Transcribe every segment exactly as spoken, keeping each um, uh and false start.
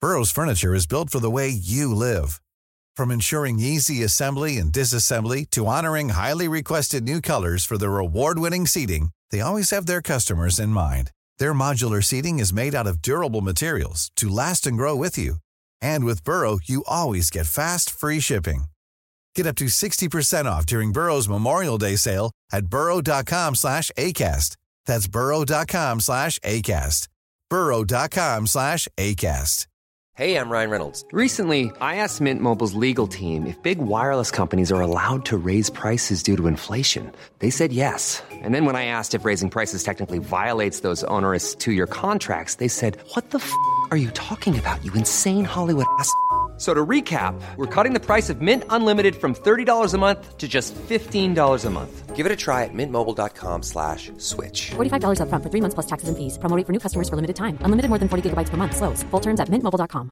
Burrow's furniture is built for the way you live. From ensuring easy assembly and disassembly to honoring highly requested new colors for their award-winning seating, they always have their customers in mind. Their modular seating is made out of durable materials to last and grow with you. And with Burrow, you always get fast, free shipping. Get up to sixty percent off during Burrow's Memorial Day sale at burrow.com slash ACAST. That's burrow.com slash ACAST. burrow.com slash ACAST. Hey, I'm Ryan Reynolds. Recently, I asked Mint Mobile's legal team if big wireless companies are allowed to raise prices due to inflation. They said yes. And then when I asked if raising prices technically violates those onerous two-year contracts, they said, what the f*** are you talking about, you insane Hollywood ass f- So to recap, we're cutting the price of Mint Unlimited from thirty dollars a month to just fifteen dollars a month. Give it a try at mintmobile.com slash switch. forty-five dollars up front for three months plus taxes and fees. Promo rate for new customers for limited time. Unlimited more than forty gigabytes per month. Slows full terms at mint mobile dot com.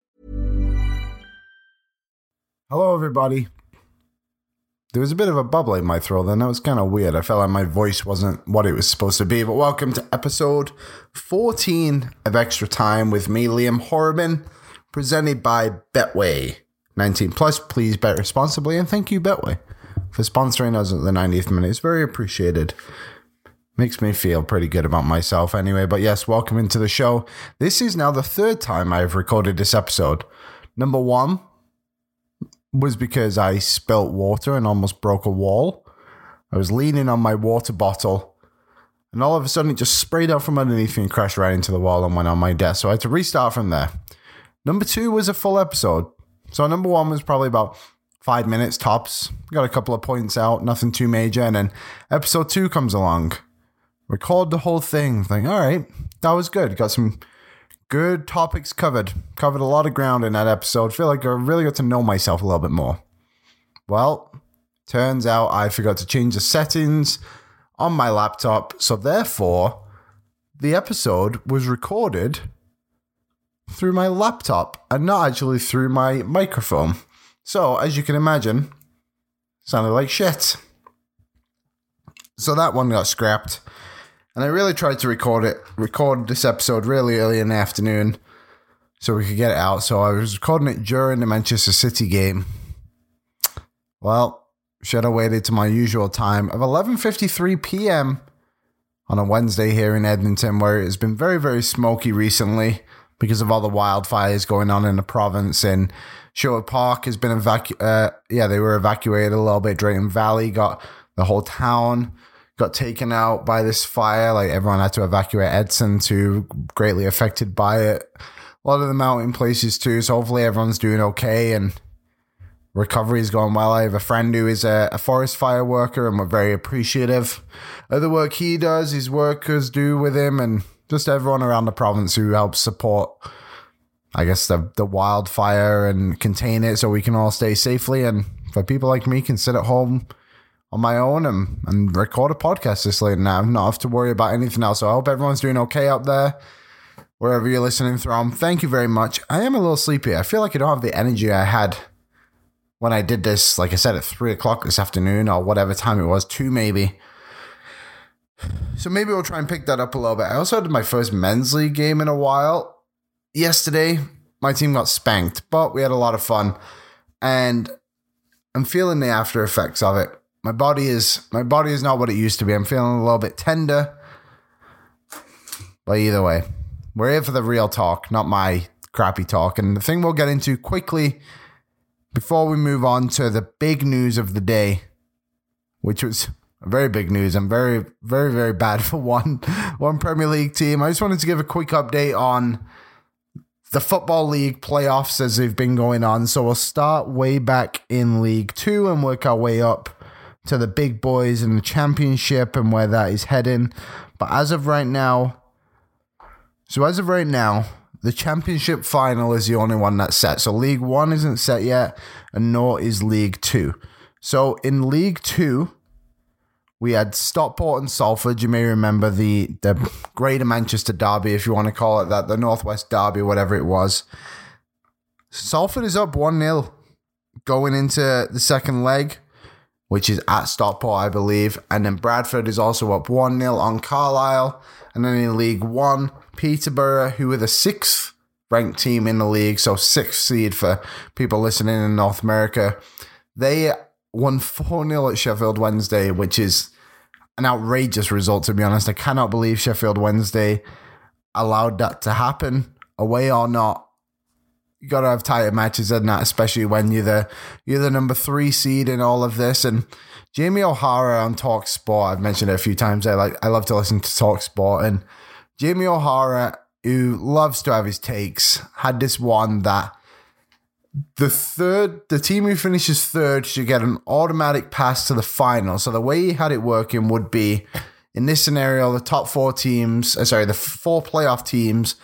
Hello, everybody. There was a bit of a bubble in my throat then. That was kind of weird. I felt like my voice wasn't what it was supposed to be. But welcome to episode fourteen of Extra Time with me, Liam Horrobin, presented by Betway. nineteen plus, please bet responsibly. And thank you, Betway, for sponsoring us at the ninetieth minute. It's very appreciated. Makes me feel pretty good about myself anyway. But yes, welcome into the show. This is now the third time I've recorded this episode. Number one was because I spilt water and almost broke a wall. I was leaning on my water bottle, and all of a sudden it just sprayed out from underneath me and crashed right into the wall and went on my desk. So I had to restart from there. Number two was a full episode. So number one was probably about five minutes tops. Got a couple of points out, nothing too major. And then episode two comes along. Record the whole thing. Think, all right, that was good. Got some good topics covered. Covered a lot of ground in that episode. Feel like I really got to know myself a little bit more. Well, turns out I forgot to change the settings on my laptop. So therefore, the episode was recorded through my laptop and not actually through my microphone. So, as you can imagine, it sounded like shit. So that one got scrapped. And I really tried to record it, record this episode really early in the afternoon so we could get it out. So I was recording it during the Manchester City game. Well, should have waited to my usual time of eleven fifty-three p.m. on a Wednesday here in Edmonton, where it has been very, very smoky recently because of all the wildfires going on in the province. And Sherwood Park has been evacuated. Uh, yeah, they were evacuated a little bit. Drayton Valley got the whole town got taken out by this fire. Like, everyone had to evacuate Edson too, greatly affected by it. A lot of the mountain places too. So hopefully everyone's doing okay and recovery is going well. I have a friend who is a, a forest fire worker, and we're very appreciative of the work he does, his workers do with him, and just everyone around the province who helps support, I guess, the, the wildfire and contain it so we can all stay safely. And for people like me can sit at home on my own and, and record a podcast this late now, not have to worry about anything else. So I hope everyone's doing okay up there, wherever you're listening from. Thank you very much. I am a little sleepy. I feel like I don't have the energy I had when I did this, like I said, at three o'clock this afternoon or whatever time it was, two maybe. So maybe we'll try and pick that up a little bit. I also had my first men's league game in a while. Yesterday, my team got spanked, but we had a lot of fun. And I'm feeling the after effects of it. My body is my body is not what it used to be. I'm feeling a little bit tender. But either way, we're here for the real talk, not my crappy talk. And the thing we'll get into quickly before we move on to the big news of the day, which was very big news and very, very, very bad for one, one Premier League team. I just wanted to give a quick update on the Football League playoffs as they've been going on. So we'll start way back in League Two and work our way up to the big boys in the Championship and where that is heading. But as of right now, so as of right now, the Championship final is the only one that's set. So League One isn't set yet, and nor is League Two. So in League Two, we had Stockport and Salford. You may remember the, the Greater Manchester Derby, if you want to call it that, the Northwest Derby, whatever it was. Salford is up one nil going into the second leg, which is at Stockport, I believe. And then Bradford is also up one nil on Carlisle. And then in League One, Peterborough, who were the sixth ranked team in the league, so sixth seed for people listening in North America. They won four nil at Sheffield Wednesday, which is an outrageous result, to be honest. I cannot believe Sheffield Wednesday allowed that to happen, away or not. You got to have tighter matches than that, especially when you're the you're the number three seed in all of this. And Jamie O'Hara on TalkSport, I've mentioned it a few times. I like I love to listen to TalkSport, and Jamie O'Hara, who loves to have his takes, had this one that the third, the team who finishes third should get an automatic pass to the final. So the way he had it working would be, in this scenario, the top four teams, uh, sorry, the four playoff teams,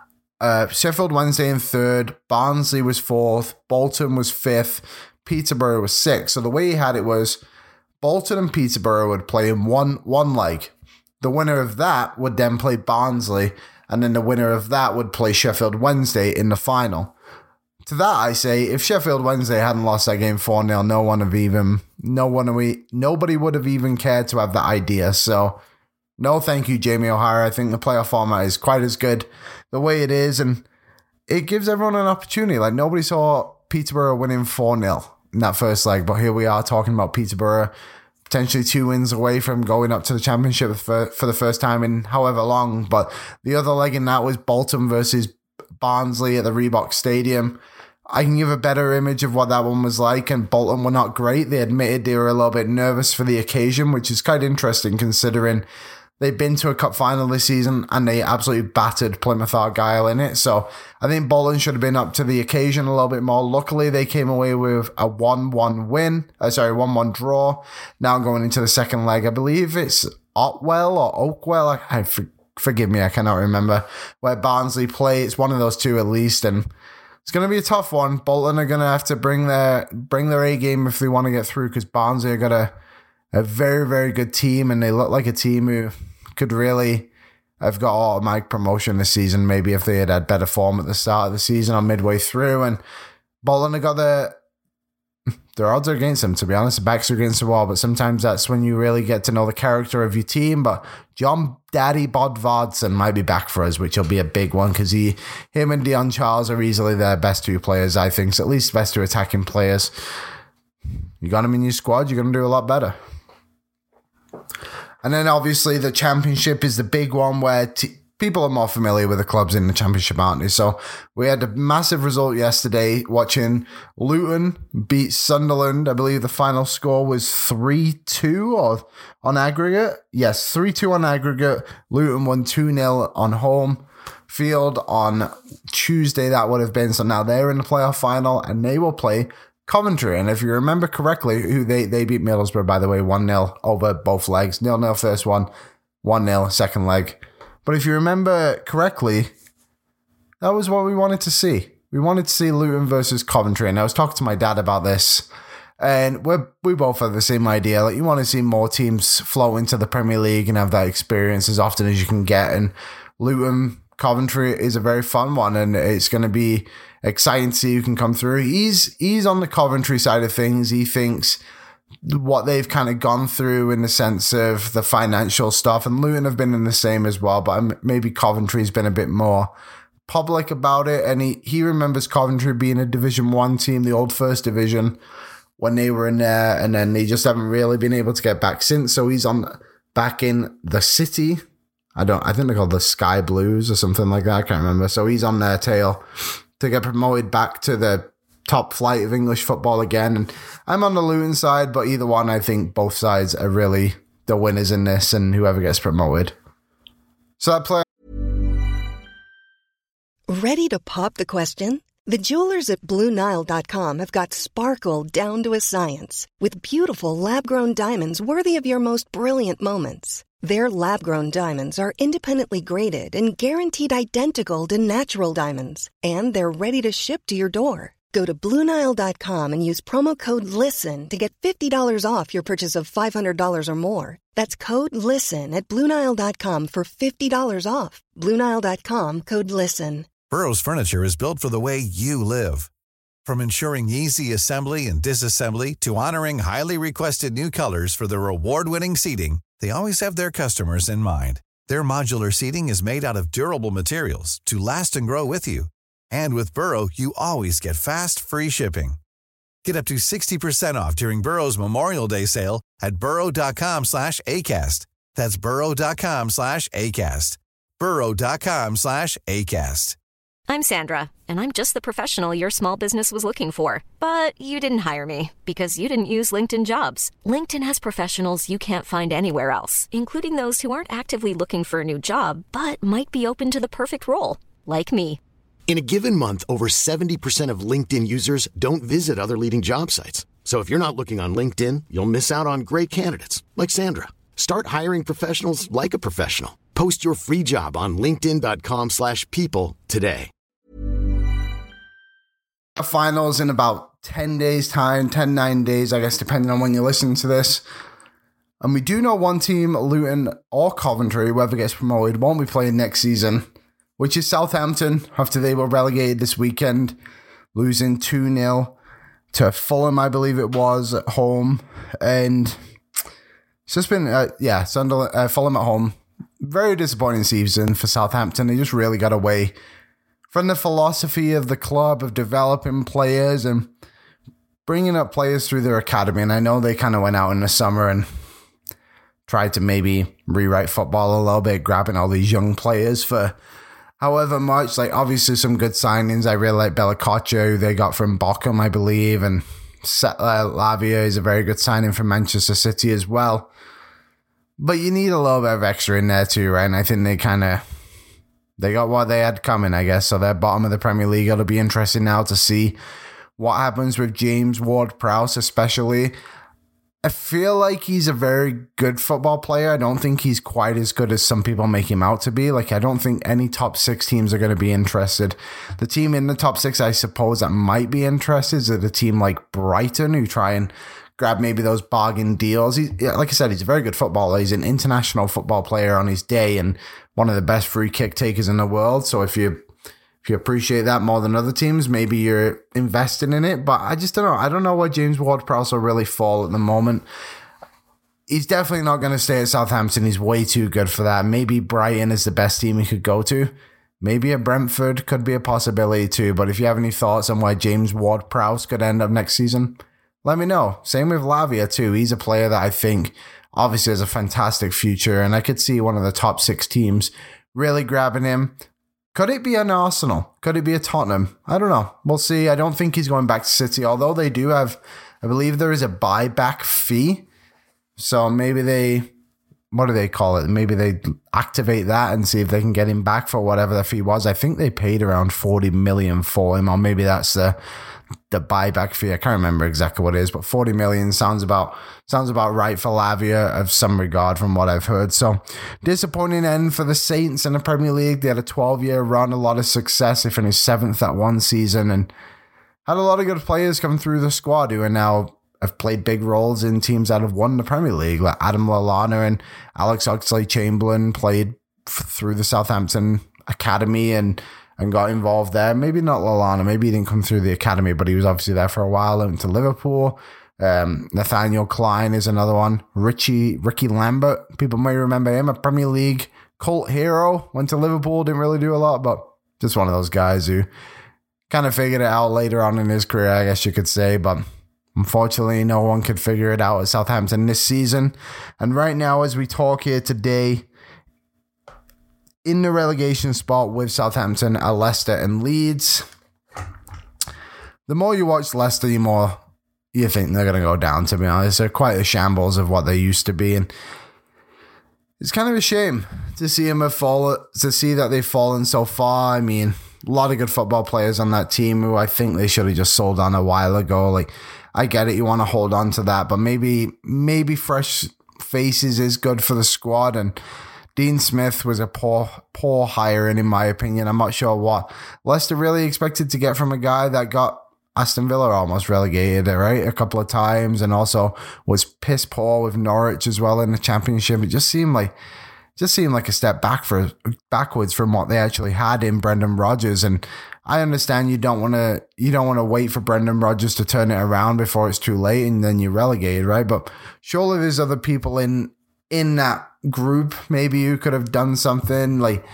uh, Sheffield Wednesday in third, Barnsley was fourth, Bolton was fifth, Peterborough was sixth. So the way he had it was Bolton and Peterborough would play in one, one leg. The winner of that would then play Barnsley, and then the winner of that would play Sheffield Wednesday in the final. To that, I say, if Sheffield Wednesday hadn't lost that game four nil, no one have even, no one we, nobody would have even cared to have that idea. So, no, thank you, Jamie O'Hara. I think the playoff format is quite as good the way it is, and it gives everyone an opportunity. Like, nobody saw Peterborough winning four nil in that first leg, but here we are talking about Peterborough potentially two wins away from going up to the championship for, for the first time in however long. But the other leg in that was Bolton versus Barnsley at the Reebok Stadium. I can give a better image of what that one was like, and Bolton were not great. They admitted they were a little bit nervous for the occasion, which is quite interesting considering they've been to a cup final this season and they absolutely battered Plymouth Argyle in it. So I think Bolton should have been up to the occasion a little bit more. Luckily, they came away with a one one win, uh, sorry, one one draw. Now going into the second leg, I believe it's Otwell or Oakwell. I, I for, forgive me, I cannot remember where Barnsley play. It's one of those two at least, and it's going to be a tough one. Bolton are going to have to bring their bring their A game if they want to get through, because Barnsley have got a, a very, very good team, and they look like a team who could really have got automatic promotion this season, maybe if they had had better form at the start of the season or midway through. And Bolton have got their, their odds are against them, to be honest. The backs are against the wall, but sometimes that's when you really get to know the character of your team. But John Daddy Bodvarsson might be back for us, which will be a big one, because he, him and Dion Charles are easily their best two players, I think. So at least best two attacking players. You got them in your squad, you're going to do a lot better. And then obviously the championship is the big one where t- people are more familiar with the clubs in the championship, aren't they? So we had a massive result yesterday watching Luton beat Sunderland. I believe the final score was three two or on aggregate. Yes, three two on aggregate. Luton won two nil on home field on Tuesday, that would have been. So now they're in the playoff final and they will play Coventry. And if you remember correctly, who they, they beat Middlesbrough, by the way, one nil over both legs. nil nil first one, one nil second leg. But if you remember correctly, that was what we wanted to see. We wanted to see Luton versus Coventry. And I was talking to my dad about this, and we we both have the same idea. Like, you want to see more teams flow into the Premier League and have that experience as often as you can get. And Luton Coventry is a very fun one, and it's going to be exciting to see who can come through. He's he's on the Coventry side of things. He thinks what they've kind of gone through in the sense of the financial stuff, and Luton have been in the same as well, but maybe Coventry's been a bit more public about it. And he, he remembers Coventry being a Division One team, the old First Division, when they were in there, and then they just haven't really been able to get back since. So he's on back in the city. I don't. I think they're called the Sky Blues or something like that. I can't remember. So he's on their tail to get promoted back to the top flight of English football again. And I'm on the Luton side, but either one, I think both sides are really the winners in this, and whoever gets promoted. So that player. Ready to pop the question? The jewelers at Blue Nile dot com have got sparkle down to a science with beautiful lab-grown diamonds worthy of your most brilliant moments. Their lab-grown diamonds are independently graded and guaranteed identical to natural diamonds, and they're ready to ship to your door. Go to Blue Nile dot com and use promo code LISTEN to get fifty dollars off your purchase of five hundred dollars or more. That's code LISTEN at Blue Nile dot com for fifty dollars off. Blue Nile dot com, code LISTEN. Burrow's furniture is built for the way you live. From ensuring easy assembly and disassembly to honoring highly requested new colors for their award-winning seating, they always have their customers in mind. Their modular seating is made out of durable materials to last and grow with you. And with Burrow, you always get fast, free shipping. Get up to sixty percent off during Burrow's Memorial Day sale at burrow.com slash ACAST. That's burrow.com slash ACAST. burrow.com slash ACAST. I'm Sandra, and I'm just the professional your small business was looking for. But you didn't hire me because you didn't use LinkedIn Jobs. LinkedIn has professionals you can't find anywhere else, including those who aren't actively looking for a new job, but might be open to the perfect role, like me. In a given month, over seventy percent of LinkedIn users don't visit other leading job sites. So if you're not looking on LinkedIn, you'll miss out on great candidates like Sandra. Start hiring professionals like a professional. Post your free job on linkedin.com slash people today. Finals in about ten days time, ten, nine days, I guess, depending on when you listen to this. And we do know one team, Luton or Coventry, whoever gets promoted, won't be playing next season, which is Southampton, after they were relegated this weekend, losing two nil to Fulham, I believe it was, at home. And it's just been, uh, yeah, Sunderland, uh, Fulham at home. Very disappointing season for Southampton. They just really got away from the philosophy of the club of developing players and bringing up players through their academy. And I know they kind of went out in the summer and tried to maybe rewrite football a little bit, grabbing all these young players for however much. Like, obviously some good signings. I really like Bellacoccio, who they got from Bochum, I believe, and uh, Lavia is a very good signing from Manchester City as well. But you need a little bit of extra in there too, right? And I think they kind of, they got what they had coming, I guess. So they're bottom of the Premier League. It'll be interesting now to see what happens with James Ward-Prowse, especially. I feel like he's a very good football player. I don't think he's quite as good as some people make him out to be. Like, I don't think any top six teams are going to be interested. The team in the top six, I suppose, that might be interested is a team like Brighton, who try and grab maybe those bargain deals. He, like I said, he's a very good footballer. He's an international football player on his day and one of the best free kick takers in the world. So if you if you appreciate that more than other teams, maybe you're invested in it. But I just don't know. I don't know where James Ward-Prowse will really fall at the moment. He's definitely not going to stay at Southampton. He's way too good for that. Maybe Brighton is the best team he could go to. Maybe at Brentford could be a possibility too. But if you have any thoughts on where James Ward-Prowse could end up next season, let me know. Same with Lavia too. He's a player that I think obviously has a fantastic future, and I could see one of the top six teams really grabbing him. Could it be an Arsenal? Could it be a Tottenham? I don't know. We'll see. I don't think he's going back to City, although they do have, I believe there is a buyback fee. So maybe they, what do they call it? Maybe they activate that and see if they can get him back for whatever the fee was. I think they paid around forty million for him, or maybe that's the the buyback fee. I can't remember exactly what it is, but forty million sounds about sounds about right for Lavia of some regard from what I've heard. So disappointing end for the Saints in the Premier League. They had a twelve-year run, a lot of success. They finished seventh that one season and had a lot of good players come through the squad who are now have played big roles in teams that have won the Premier League, like Adam Lallana and Alex Oxlade-Chamberlain played f- through the Southampton Academy and and got involved there. Maybe not Lallana. Maybe he didn't come through the academy, but he was obviously there for a while. Went to Liverpool. Um, Nathaniel Klein is another one. Richie, Ricky Lambert. People may remember him, a Premier League cult hero. Went to Liverpool, didn't really do a lot, but just one of those guys who kind of figured it out later on in his career, I guess you could say. But unfortunately, no one could figure it out at Southampton this season. And right now, as we talk here today, in the relegation spot with Southampton are Leicester and Leeds. The more you watch Leicester, the more you think they're going to go down, to be honest. They're quite a shambles of what they used to be. And it's kind of a shame to see them have fallen, to see that they've fallen so far. I mean, a lot of good football players on that team who I think they should have just sold on a while ago. Like, I get it, you want to hold on to that, but maybe, maybe fresh faces is good for the squad. And Dean Smith was a poor, poor hiring, in my opinion. I'm not sure what Leicester really expected to get from a guy that got Aston Villa almost relegated, right, a couple of times, and also was piss poor with Norwich as well in the Championship. It just seemed like, just seemed like a step back for backwards from what they actually had in Brendan Rodgers. And I understand you don't want to, you don't want to wait for Brendan Rodgers to turn it around before it's too late, and then you're relegated, right? But surely there's other people in in that group maybe who could have done something. Like,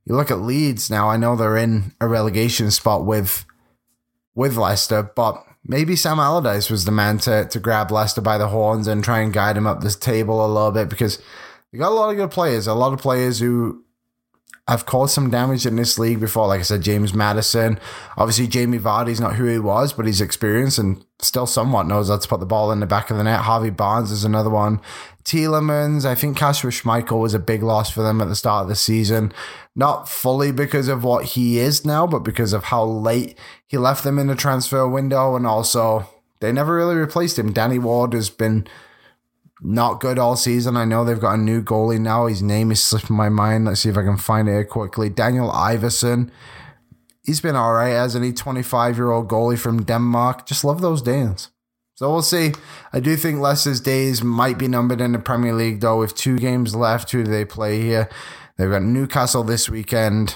you look at Leeds now, I know they're in a relegation spot with with Leicester, but maybe Sam Allardyce was the man to, to grab Leicester by the horns and try and guide him up this table a little bit, because they got a lot of good players, a lot of players who have caused some damage in this league before. Like I said, James Maddison. Obviously, Jamie Vardy's not who he was, but he's experienced and still somewhat knows how to put the ball in the back of the net. Harvey Barnes is another one. Tielemans, I think Kasper Schmeichel was a big loss for them at the start of the season. Not fully because of what he is now, but because of how late he left them in the transfer window. And also, they never really replaced him. Danny Ward has been not good all season. I know they've got a new goalie now. His name is slipping my mind. Let's see if I can find it here quickly. Daniel Iverson. He's been all right, hasn't he? twenty-five-year-old goalie from Denmark. Just love those Danes. So we'll see. I do think Leicester's days might be numbered in the Premier League, though. With two games left, who do they play here? They've got Newcastle this weekend.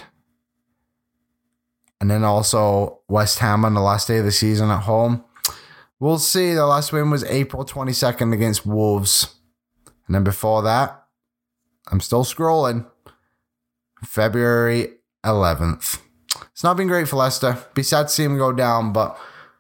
And then also West Ham on the last day of the season at home. We'll see. The last win was April twenty-second against Wolves. And then before that, I'm still scrolling. February eleventh. It's not been great for Leicester. Be sad to see them go down, but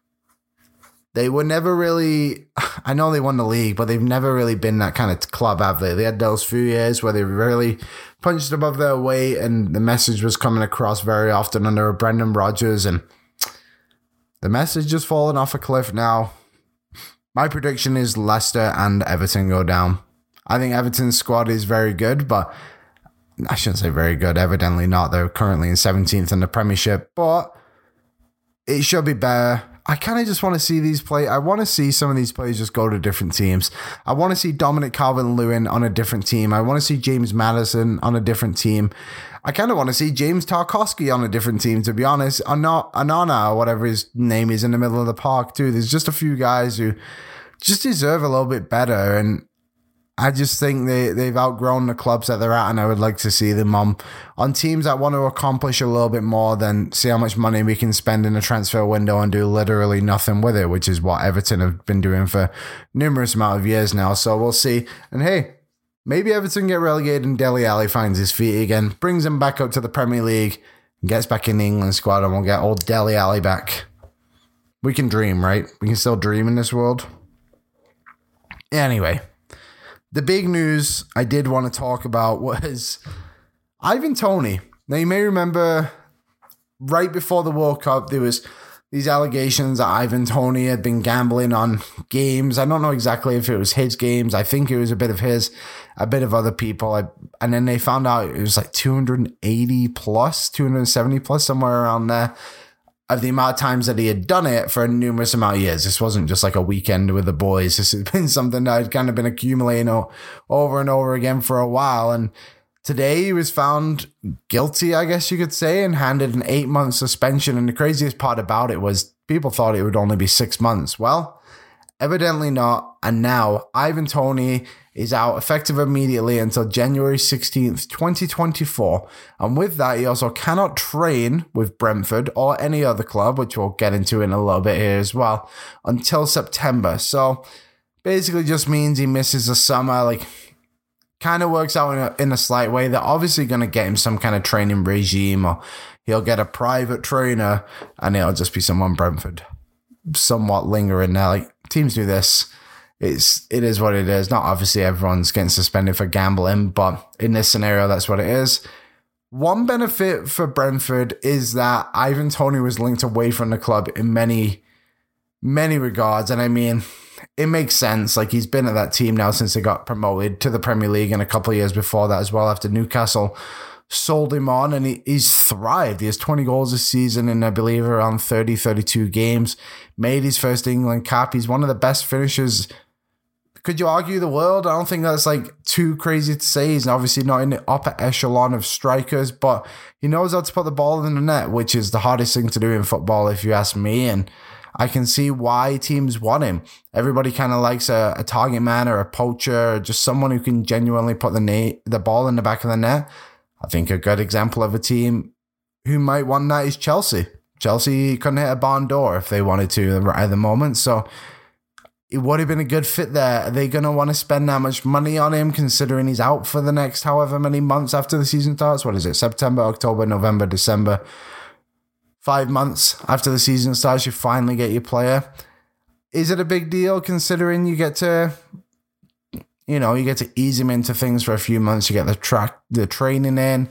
they were never really... I know they won the league, but they've never really been that kind of club, have they? They had those few years where they really punched above their weight, and the message was coming across very often under Brendan Rodgers, and the message just fallen off a cliff now. My prediction is Leicester and Everton go down. I think Everton's squad is very good, but I shouldn't say very good. Evidently not. They're currently in seventeenth in the Premiership, but it should be better. I kind of just want to see these play. I want to see some of these players just go to different teams. I want to see Dominic Calvert-Lewin on a different team. I want to see James Maddison on a different team. I kind of want to see James Tarkowski on a different team, to be honest. Anana, or whatever his name is, in the middle of the park, too. There's just a few guys who just deserve a little bit better, and I just think they, they've outgrown the clubs that they're at, and I would like to see them on, on teams that want to accomplish a little bit more than see how much money we can spend in a transfer window and do literally nothing with it, which is what Everton have been doing for numerous amount of years now. So we'll see. And hey, maybe Everton get relegated and Dele Alli finds his feet again, brings him back up to the Premier League, and gets back in the England squad, and we'll get old Dele Alli back. We can dream, right? We can still dream in this world. Anyway, the big news I did want to talk about was Ivan Toney. Now, you may remember right before the World Cup, there was these allegations that Ivan Toney had been gambling on games. I don't know exactly if it was his games. I think it was a bit of his, a bit of other people. I, and then they found out it was like two hundred eighty plus, two hundred seventy plus, somewhere around there, of the amount of times that he had done it for a numerous amount of years. This wasn't just like a weekend with the boys. This has been something that had kind of been accumulating over and over again for a while. And today he was found guilty, I guess you could say, and handed an eight-month suspension. And the craziest part about it was people thought it would only be six months. Well, evidently not. And now Ivan Toney is out effective immediately until January sixteenth, twenty twenty-four. And with that, he also cannot train with Brentford or any other club, which we'll get into in a little bit here as well, until September. So basically just means he misses the summer. Like, kind of works out in a, in a slight way. They're obviously going to get him some kind of training regime, or he'll get a private trainer, and it'll just be someone Brentford somewhat lingering there. Like, teams do this. It's, it is what it is. Not obviously everyone's getting suspended for gambling, but in this scenario, that's what it is. One benefit for Brentford is that Ivan Toney was linked away from the club in many, many regards. And I mean, it makes sense. Like, he's been at that team now since they got promoted to the Premier League, and a couple of years before that as well, after Newcastle sold him on, and he, he's thrived. He has twenty goals this season in, I believe, around thirty, thirty-two games. Made his first England cap. He's one of the best finishers. Could you argue the world? I don't think that's like too crazy to say. He's obviously not in the upper echelon of strikers, but he knows how to put the ball in the net, which is the hardest thing to do in football, if you ask me. And I can see why teams want him. Everybody kind of likes a, a target man or a poacher, or just someone who can genuinely put the na- the ball in the back of the net. I think a good example of a team who might want that is Chelsea. Chelsea couldn't hit a barn door if they wanted to right at the moment. So it would have been a good fit there. Are they going to want to spend that much money on him, considering he's out for the next however many months after the season starts? What is it? September, October, November, December. Five months after the season starts, you finally get your player. Is it a big deal considering you get to, you know, you get to ease him into things for a few months, you get the track, the training in?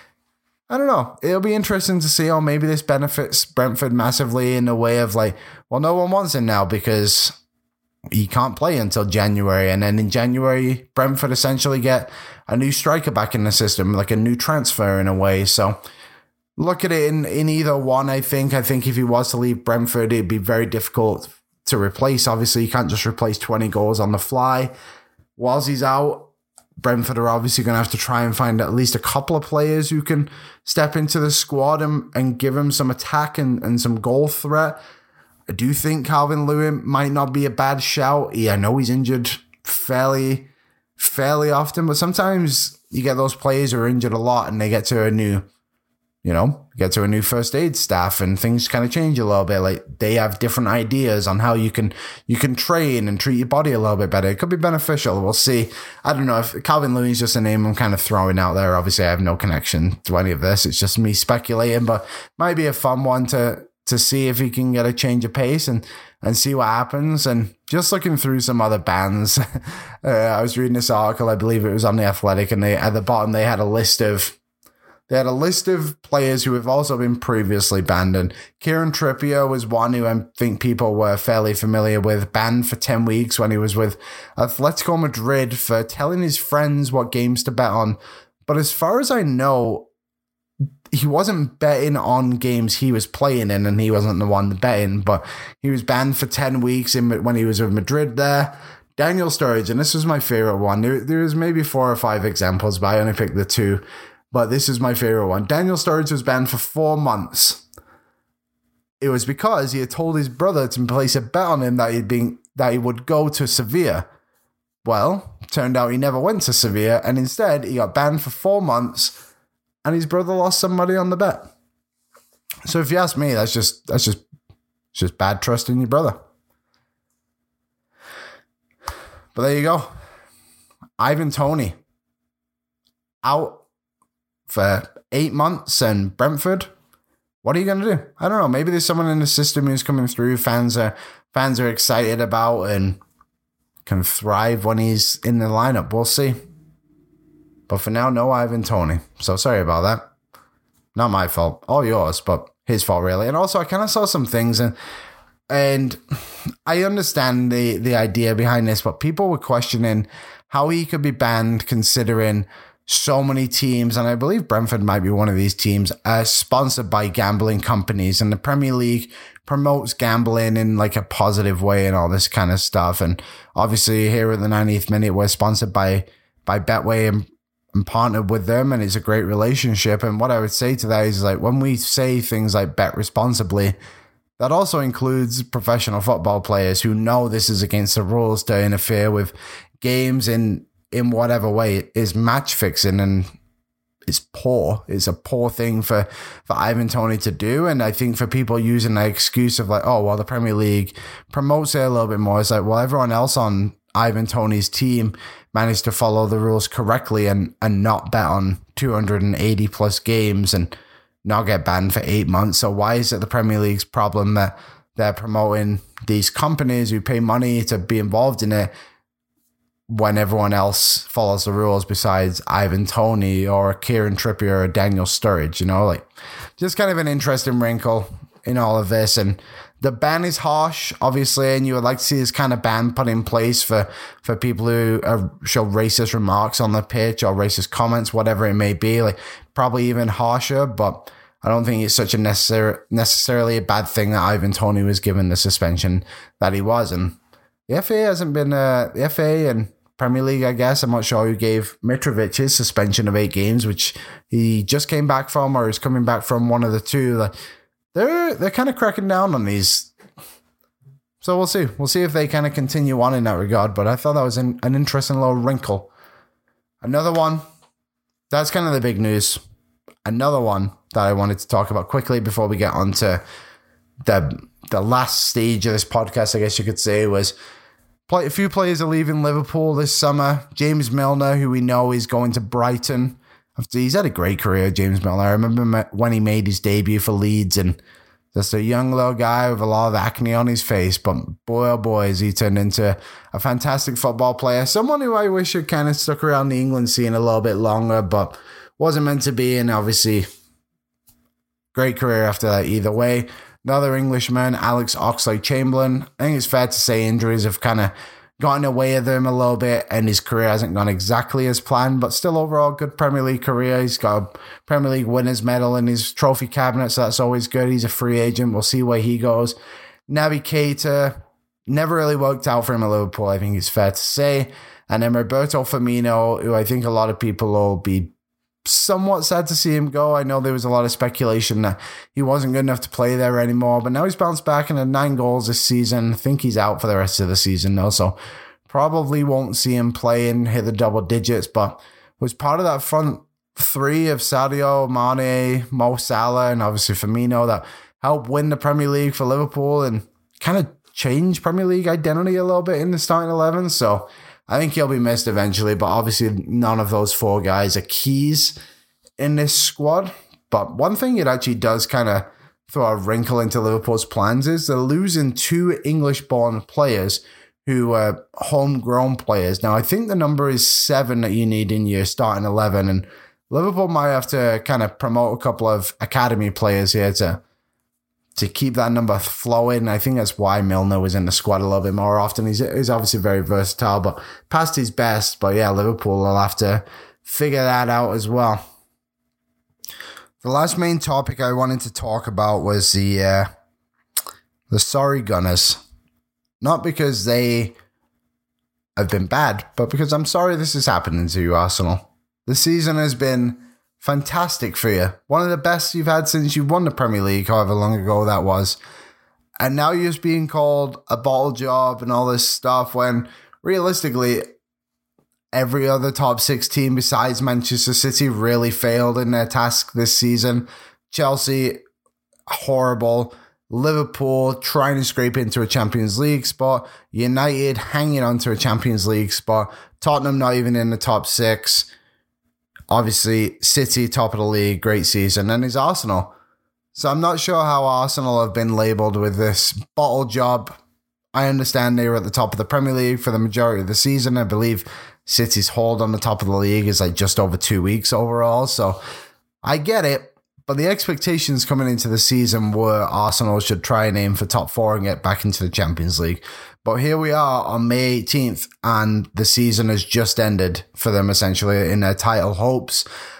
I don't know. It'll be interesting to see how maybe this benefits Brentford massively in a way of like, well, no one wants him now because he can't play until January. And then in January, Brentford essentially get a new striker back in the system, like a new transfer in a way. So look at it in, in either one, I think. I think if he was to leave Brentford, it'd be very difficult to replace. Obviously, you can't just replace twenty goals on the fly. Whilst he's out, Brentford are obviously going to have to try and find at least a couple of players who can step into the squad and, and give him some attack and, and some goal threat. I do think Calvert-Lewin might not be a bad shout. Yeah, I know he's injured fairly, fairly often, but sometimes you get those players who are injured a lot and they get to a new, you know, get to a new first aid staff and things kind of change a little bit. Like they have different ideas on how you can you can train and treat your body a little bit better. It could be beneficial. We'll see. I don't know if Calvert-Lewin is just a name I'm kind of throwing out there. Obviously, I have no connection to any of this. It's just me speculating, but might be a fun one to to see if he can get a change of pace and and see what happens. And just looking through some other bans, uh, I was reading this article. I believe it was on The Athletic, and they at the bottom they had a list of. They had a list of players who have also been previously banned, and Kieran Trippier was one who I think people were fairly familiar with, banned for ten weeks when he was with Atletico Madrid for telling his friends what games to bet on. But as far as I know, he wasn't betting on games he was playing in, and he wasn't the one betting, but he was banned for ten weeks in, when he was with Madrid there. Daniel Sturridge, and this was my favorite one. There, there was maybe four or five examples, but I only picked the two. But this is my favorite one. Daniel Sturridge was banned for four months. It was because he had told his brother to place a bet on him that he'd been that he would go to Sevilla. Well, turned out he never went to Sevilla, and instead he got banned for four months, and his brother lost some money on the bet. So if you ask me, that's just that's just it's just bad trust in your brother. But there you go. Ivan Toney out for eight months and Brentford. What are you going to do? I don't know. Maybe there's someone in the system who's coming through. Fans are fans are excited about and can thrive when he's in the lineup. We'll see. But for now, no Ivan Toney. So sorry about that. Not my fault. All yours, but his fault really. And also, I kind of saw some things and and I understand the the idea behind this, but people were questioning how he could be banned considering so many teams, and I believe Brentford might be one of these teams, are sponsored by gambling companies, and the Premier League promotes gambling in like a positive way and all this kind of stuff. And obviously here at the ninetieth minute, we're sponsored by, by Betway and, and partnered with them, and it's a great relationship. And what I would say to that is like, when we say things like bet responsibly, that also includes professional football players who know this is against the rules to interfere with games in in whatever way. It is match fixing, and it's poor. It's a poor thing for, for Ivan Toney to do. And I think for people using the excuse of like, oh, well, the Premier League promotes it a little bit more. It's like, well, everyone else on Ivan Toney's team managed to follow the rules correctly and, and not bet on two hundred eighty plus games and not get banned for eight months. So why is it the Premier League's problem that they're promoting these companies who pay money to be involved in it when everyone else follows the rules besides Ivan Toney or Kieran Trippier or Daniel Sturridge? You know, like just kind of an interesting wrinkle in all of this. And the ban is harsh, obviously, and you would like to see this kind of ban put in place for, for people who are, show racist remarks on the pitch or racist comments, whatever it may be, like probably even harsher. But I don't think it's such a necessary, necessarily a bad thing that Ivan Toney was given the suspension that he was. And the F A hasn't been, uh, the F A and Premier League, I guess, I'm not sure who gave Mitrovic his suspension of eight games, which he just came back from or is coming back from, one of the two. Like, they're they're kind of cracking down on these. So we'll see. We'll see if they kind of continue on in that regard. But I thought that was an, an interesting little wrinkle. Another one, that's kind of the big news. Another one that I wanted to talk about quickly before we get on to the, the last stage of this podcast, I guess you could say, was Play, a few players are leaving Liverpool this summer. James Milner, who we know is going to Brighton. He's had a great career, James Milner. I remember when he made his debut for Leeds and just a young little guy with a lot of acne on his face. But boy, oh boy, has he turned into a fantastic football player. Someone who I wish had kind of stuck around the England scene a little bit longer, but wasn't meant to be. And obviously, great career after that either way. Another Englishman, Alex Oxlade-Chamberlain. I think it's fair to say injuries have kind of gotten away of him a little bit and his career hasn't gone exactly as planned, but still overall good Premier League career. He's got a Premier League winners medal in his trophy cabinet, so that's always good. He's a free agent. We'll see where he goes. Naby Keita, never really worked out for him at Liverpool, I think it's fair to say. And then Roberto Firmino, who I think a lot of people will be somewhat sad to see him go. I know there was a lot of speculation that he wasn't good enough to play there anymore, but now he's bounced back and had nine goals this season. I think he's out for the rest of the season though, so probably won't see him play and hit the double digits, but was part of that front three of Sadio, Mane, Mo Salah, and obviously Firmino that helped win the Premier League for Liverpool and kind of change Premier League identity a little bit in the starting eleven, so I think he'll be missed eventually, but obviously none of those four guys are keys in this squad. But one thing it actually does kind of throw a wrinkle into Liverpool's plans is they're losing two English-born players who are homegrown players. Now, I think the number is seven that you need in your starting eleven, and Liverpool might have to kind of promote a couple of academy players here to to keep that number flowing. I think that's why Milner was in the squad a little bit more often. He's, he's obviously very versatile, but past his best. But yeah, Liverpool will have to figure that out as well. The last main topic I wanted to talk about was the uh, the sorry Gunners. Not because they have been bad, but because I'm sorry this is happening to you, Arsenal. The season has been fantastic for you. One of the best you've had since you won the Premier League, however long ago that was. And now you're just being called a bottle job and all this stuff when realistically every other top six team besides Manchester City really failed in their task this season. Chelsea, horrible. Liverpool trying to scrape into a Champions League spot. United hanging on to a Champions League spot. Tottenham not even in the top six. Obviously, City, top of the league, great season. And it's Arsenal. So I'm not sure how Arsenal have been labelled with this bottle job. I understand they were at the top of the Premier League for the majority of the season. I believe City's hold on the top of the league is like just over two weeks overall. So I get it. But the expectations coming into the season were Arsenal should try and aim for top four and get back into the Champions League. But here we are on May eighteenth, and the season has just ended for them, essentially, in their title hopes.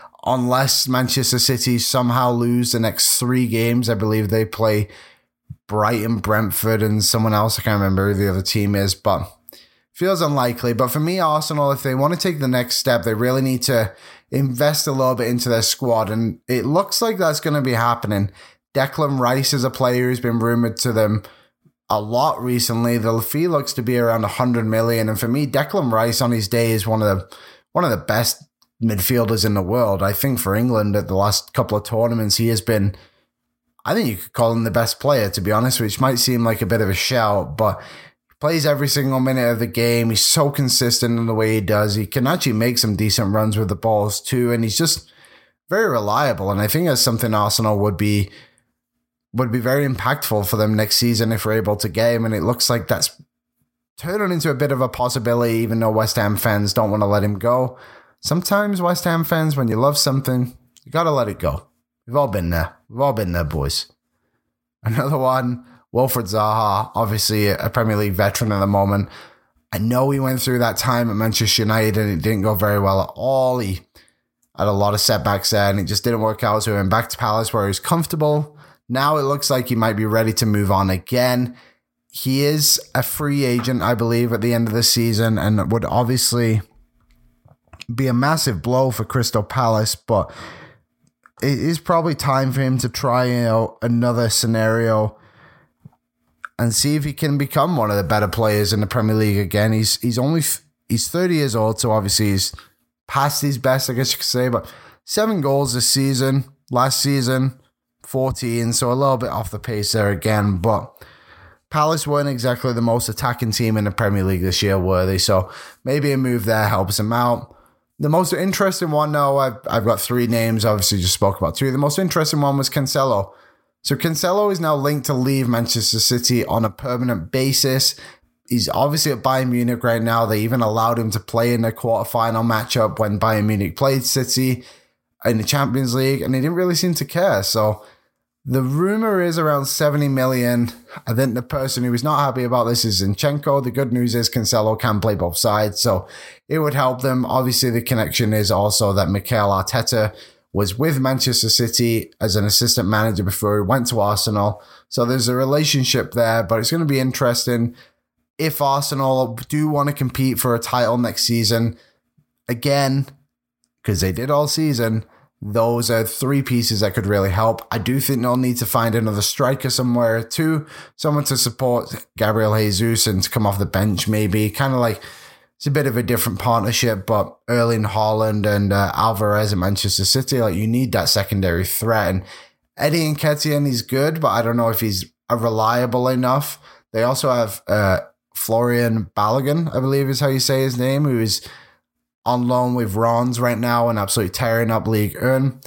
Unless Manchester City somehow lose the next three games, I believe they play Brighton, Brentford, and someone else. I can't remember who the other team is, but feels unlikely. But for me, Arsenal, if they want to take the next step, they really need to invest a little bit into their squad, and it looks like that's going to be happening. Declan Rice is a player who's been rumoured to them a lot recently. The fee looks to be around one hundred million, and for me, Declan Rice on his day is one of the one of the best midfielders in the world. I think for England at the last couple of tournaments, he has been, I think you could call him the best player, to be honest, which might seem like a bit of a shout, but plays every single minute of the game. He's so consistent in the way he does. He can actually make some decent runs with the balls too, and he's just very reliable. And I think that's something Arsenal would be would be very impactful for them next season if we're able to get him. And it looks like that's turning into a bit of a possibility, even though West Ham fans don't want to let him go. Sometimes West Ham fans, when you love something, you got to let it go. We've all been there. We've all been there, boys. Another one, Wilfried Zaha, obviously a Premier League veteran at the moment. I know he went through that time at Manchester United and it didn't go very well at all. He had a lot of setbacks there and it just didn't work out. So he went back to Palace where he was comfortable. Now it looks like he might be ready to move on again. He is a free agent, I believe, at the end of the season, and it would obviously be a massive blow for Crystal Palace, but it is probably time for him to try out another scenario and see if he can become one of the better players in the Premier League again. He's he's only he's thirty years old, so obviously he's past his best, I guess you could say, but seven goals this season. Last season, fourteen, so a little bit off the pace there again, but Palace weren't exactly the most attacking team in the Premier League this year, were they? So maybe a move there helps him out. The most interesting one, though, I've, I've got three names. Obviously, just spoke about two. The most interesting one was Cancelo. So Cancelo is now linked to leave Manchester City on a permanent basis. He's obviously at Bayern Munich right now. They even allowed him to play in the quarterfinal matchup when Bayern Munich played City in the Champions League, and he didn't really seem to care. So the rumor is around seventy million. I think the person who is not happy about this is Zinchenko. The good news is Cancelo can play both sides, so it would help them. Obviously, the connection is also that Mikel Arteta was with Manchester City as an assistant manager before he went to Arsenal. So there's a relationship there, but it's going to be interesting if Arsenal do want to compete for a title next season. Again, because they did all season, those are three pieces that could really help. I do think they'll need to find another striker somewhere too, someone to support Gabriel Jesus and to come off the bench maybe. Kind of like, it's a bit of a different partnership, but Erling Haaland and uh, Alvarez at Manchester City, like you need that secondary threat. And Eddie Nketiah, he's good, but I don't know if he's reliable enough. They also have uh, Florian Balogun, I believe is how you say his name, who is on loan with Rennes right now and absolutely tearing up Ligue one.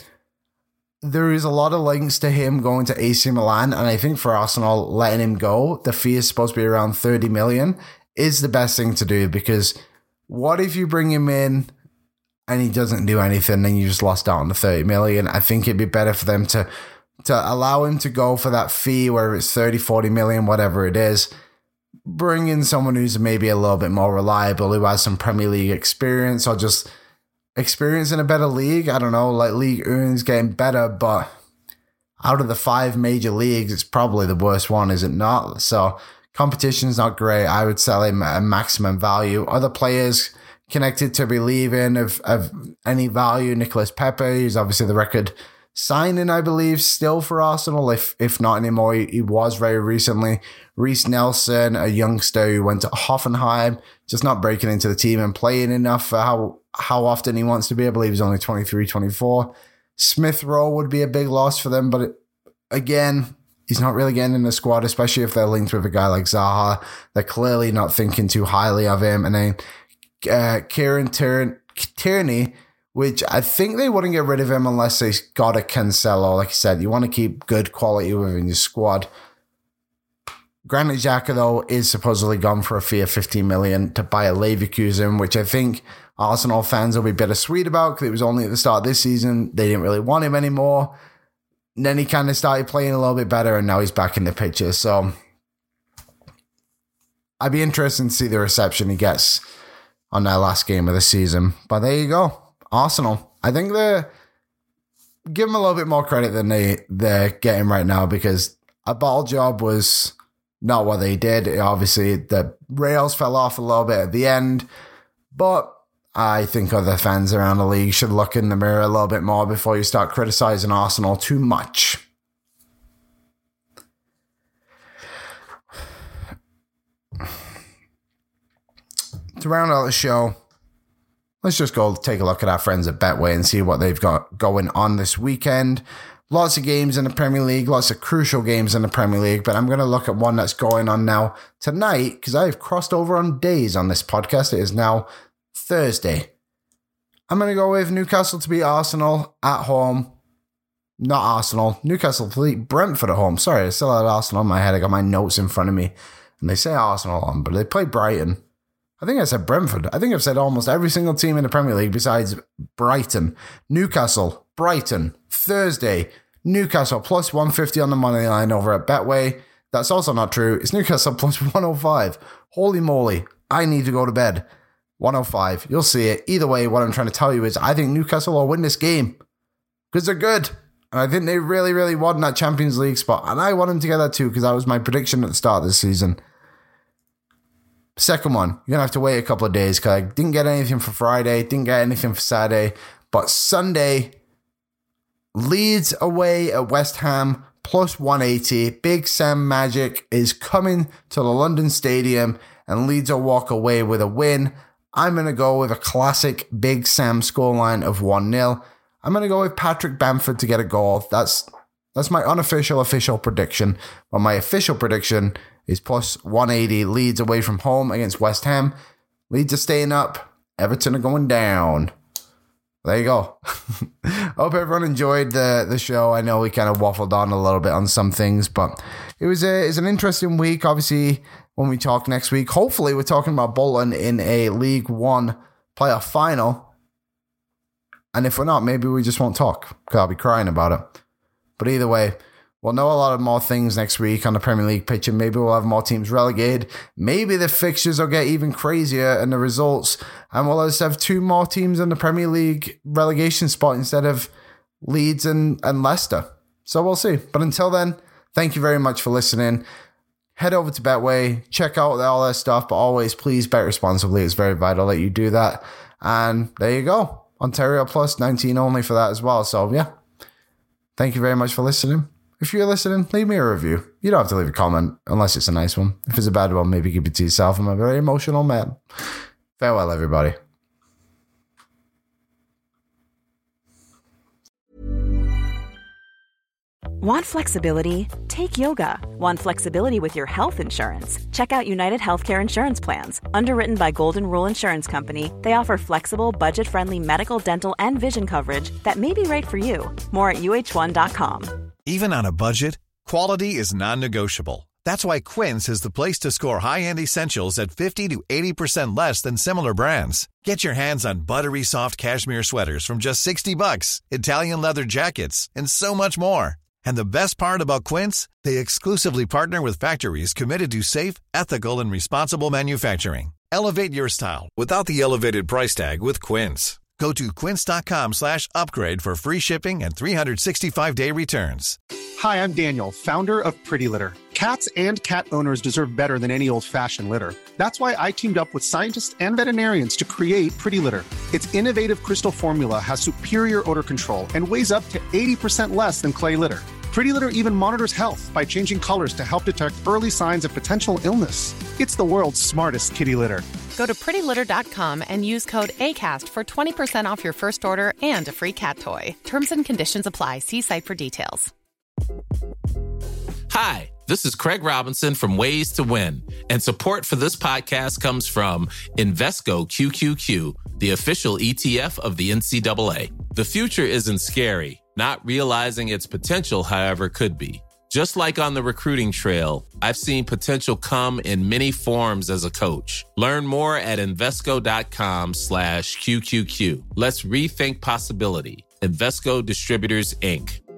There is a lot of links to him going to A C Milan, and I think for Arsenal, letting him go, the fee is supposed to be around thirty million, is the best thing to do, because what if you bring him in and he doesn't do anything and you just lost out on the thirty million? I think it'd be better for them to, to allow him to go for that fee, whether it's thirty, forty million, whatever it is. Bring in someone who's maybe a little bit more reliable, who has some Premier League experience or just experience in a better league. I don't know, like Ligue one's getting better, but out of the five major leagues, it's probably the worst one, is it not? So competition's not great. I would sell him at a maximum value. Other players connected to be leaving of, of any value, Nicolas Pepe, who's obviously the record signing, I believe, still for Arsenal, if if not anymore. He, he was very recently. Reiss Nelson, a youngster who went to Hoffenheim, just not breaking into the team and playing enough for how, how often he wants to be. I believe he's only twenty-three, twenty-four. Smith Rowe would be a big loss for them, but it, again, he's not really getting in the squad, especially if they're linked with a guy like Zaha. They're clearly not thinking too highly of him. And then uh, Kieran Tierney, which I think they wouldn't get rid of him unless they got a Cancelo. Like I said, you want to keep good quality within your squad. Granit Xhaka, though, is supposedly gone for a fee of fifteen million to buy a Leverkusen, which I think Arsenal fans will be bittersweet about, because it was only at the start of this season. They didn't really want him anymore. And then he kind of started playing a little bit better, and now he's back in the picture. So I'd be interested to see the reception he gets on their last game of the season. But there you go. Arsenal. I think they're, give them a little bit more credit than they, they're getting right now, because a ball job was not what they did. Obviously, the rails fell off a little bit at the end, but I think other fans around the league should look in the mirror a little bit more before you start criticizing Arsenal too much. To round out the show, let's just go take a look at our friends at Betway and see what they've got going on this weekend. Lots of games in the Premier League, lots of crucial games in the Premier League, but I'm going to look at one that's going on now tonight, because I've crossed over on days on this podcast. It is now Thursday. I'm going to go with Newcastle to beat Arsenal at home. Not Arsenal. Newcastle to beat Brentford at home. Sorry, I still had Arsenal in my head. I got my notes in front of me, and they say Arsenal on, but they play Brighton. I think I said Brentford. I think I've said almost every single team in the Premier League besides Brighton. Newcastle, Brighton, Thursday, Newcastle plus one fifty on the money line over at Betway. That's also not true. It's Newcastle plus one oh five. Holy moly, I need to go to bed. one oh five, you'll see it. Either way, what I'm trying to tell you is I think Newcastle will win this game, because they're good. And I think they really, really want that Champions League spot. And I want them to get that too, because that was my prediction at the start of the season. Second one, you're going to have to wait a couple of days, because I didn't get anything for Friday, didn't get anything for Saturday. But Sunday, Leeds away at West Ham, plus one eighty. Big Sam Magic is coming to the London Stadium, and Leeds will walk away with a win. I'm going to go with a classic Big Sam scoreline of one nil. I'm going to go with Patrick Bamford to get a goal. That's that's my unofficial official prediction. But my official prediction is plus one eighty. Leeds away from home against West Ham. Leeds are staying up. Everton are going down. There you go. Hope everyone enjoyed the, the show. I know we kind of waffled on a little bit on some things, but it was a it's an interesting week. Obviously, when we talk next week, hopefully we're talking about Bolton in a League One playoff final. And if we're not, maybe we just won't talk because I'll be crying about it. But either way, we'll know a lot of more things next week on the Premier League pitch, and maybe we'll have more teams relegated. Maybe the fixtures will get even crazier and the results, and we'll just have two more teams in the Premier League relegation spot instead of Leeds and, and Leicester. So we'll see. But until then, thank you very much for listening. Head over to Betway, check out all that stuff, but always please bet responsibly. It's very vital that you do that. And there you go. Ontario Plus, nineteen only for that as well. So yeah, thank you very much for listening. If you're listening, leave me a review. You don't have to leave a comment unless it's a nice one. If it's a bad one, maybe keep it to yourself. I'm a very emotional man. Farewell, everybody. Want flexibility? Take yoga. Want flexibility with your health insurance? Check out United Healthcare Insurance Plans. Underwritten by Golden Rule Insurance Company, they offer flexible, budget-friendly medical, dental, and vision coverage that may be right for you. More at U H one dot com. Even on a budget, quality is non-negotiable. That's why Quince is the place to score high-end essentials at fifty to eighty percent less than similar brands. Get your hands on buttery soft cashmere sweaters from just sixty bucks, Italian leather jackets, and so much more. And the best part about Quince, they exclusively partner with factories committed to safe, ethical, and responsible manufacturing. Elevate your style without the elevated price tag with Quince. Go to quince.com slash upgrade for free shipping and three sixty-five day returns. Hi, I'm Daniel, founder of Pretty Litter. Cats and cat owners deserve better than any old-fashioned litter. That's why I teamed up with scientists and veterinarians to create Pretty Litter. Its innovative crystal formula has superior odor control and weighs up to eighty percent less than clay litter. Pretty Litter even monitors health by changing colors to help detect early signs of potential illness. It's the world's smartest kitty litter. Go to pretty litter dot com and use code ACAST for twenty percent off your first order and a free cat toy. Terms and conditions apply. See site for details. Hi, this is Craig Robinson from Ways to Win, and support for this podcast comes from Invesco Q Q Q, the official E T F of the N C double A. The future isn't scary. Not realizing its potential, however, could be. Just like on the recruiting trail, I've seen potential come in many forms as a coach. Learn more at Invesco.com slash QQQ. Let's rethink possibility. Invesco Distributors, Incorporated.